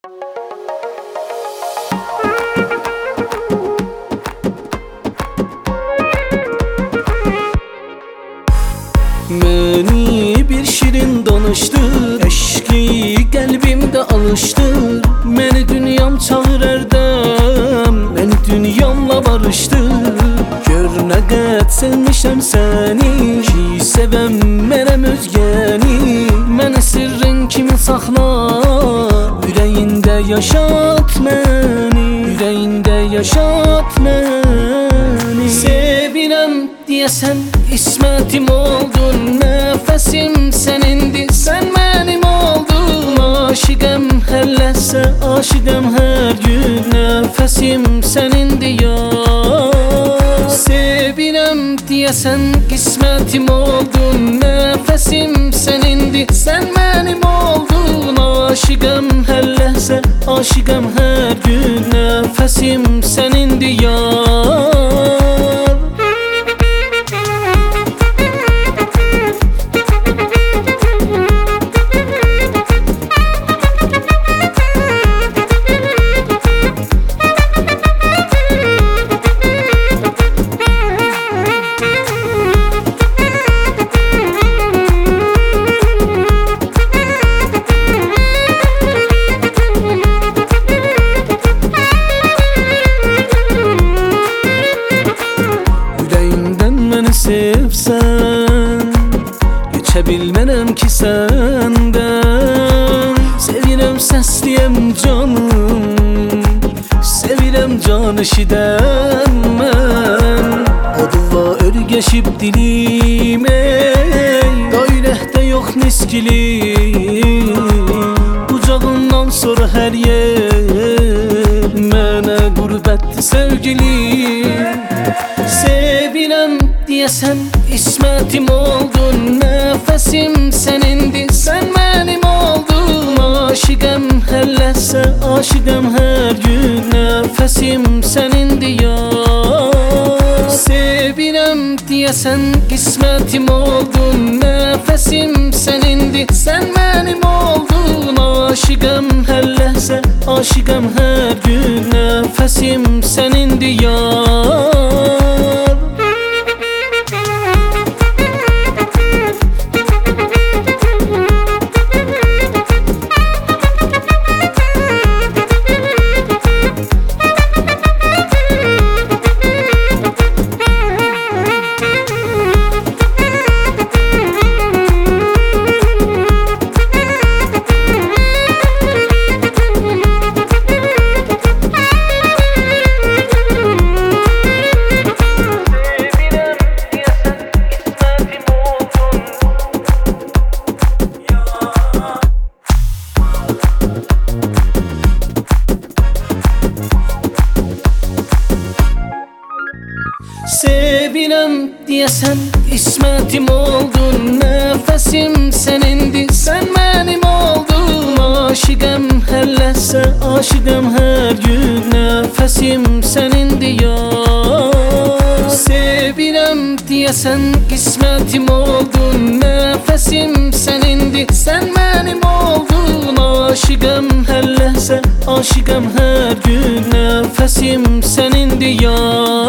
Məni bir şirin danışdır, eşki qəlbimdə alışdır. Məni dünyam çağır ərdəm, məni dünyamla barışdır. Gör nə qəd sevmişəm səni, ki sevəm mənəm özgəni. Məni sirrin kimi saxla, ürəyində yaşat məni, ürəyində yaşat məni. Sevirəm deyəsən İsmətim oldun, nəfəsim sənindir, sən mənim oldun. Aşiqəm hər ləhzə, aşiqəm hər gün, nəfəsim sənindir yar. Sevirəm deyəsən qismətim oldun, nəfəsim sənindir, sən mənim oldun. Aşiqəm hər ləhzə, aşiqəm hər gün, nəfəsim sənindir yar. Sevsən, geçə bilmənəm ki səndən. Sevirəm səsliyəm canım, sevirəm can eşidən mən. Adıva örgəşib dilim, ey dairədə yox niskilim. Bucağından sonra hər yer mənə qürbətdir sevgilim. Sevirəm deyəsən İsmətim oldun, nəfəsim sənindir, sən mənim oldun. Aşiqəm hər ləhzə, aşiqəm hər gün, nəfəsim sənindir yar. Sevirəm deyəsən qismətim oldun, nəfəsim sənindir, sən mənim oldun. Aşiqəm hər ləhzə, aşiqəm hər gün, nəfəsim sənindir yar. Sevirəm deyəsən İsmətim oldun, nəfəsim sənindir, sən mənim oldun. Aşiqəm hər ləhzə, aşiqəm hər gün, nəfəsim sənindir yar. Sevirəm deyəsən qismətim oldun, nəfəsim sənindir, sən mənim oldun. Aşiqəm hər ləhzə, aşiqəm hər gün, nəfəsim sənindir yar.